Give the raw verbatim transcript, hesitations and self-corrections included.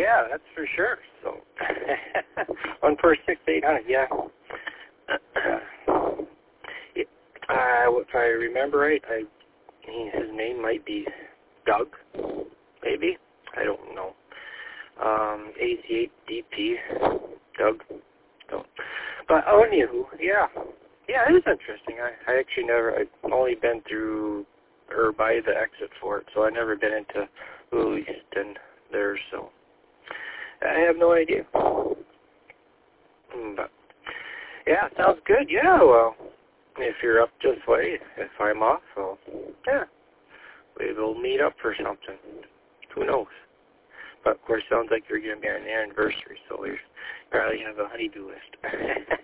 yeah, that's for sure. So, one four six eight hundred, yeah. it, uh, if I remember right, I his name might be Doug, maybe. I don't know. Um, A C eight D P, Doug. So, but oh, anywho, yeah, yeah, it is interesting. I, I actually never. I've only been through or by the exit for it, so I've never been into Lewiston there. So I have no idea. But yeah, sounds good. Yeah, well, if you're up this way, if I'm off, well, yeah, we will meet up for something. Who knows? But of course, sounds like you're going to be on the anniversary, so you probably have a honeydew list.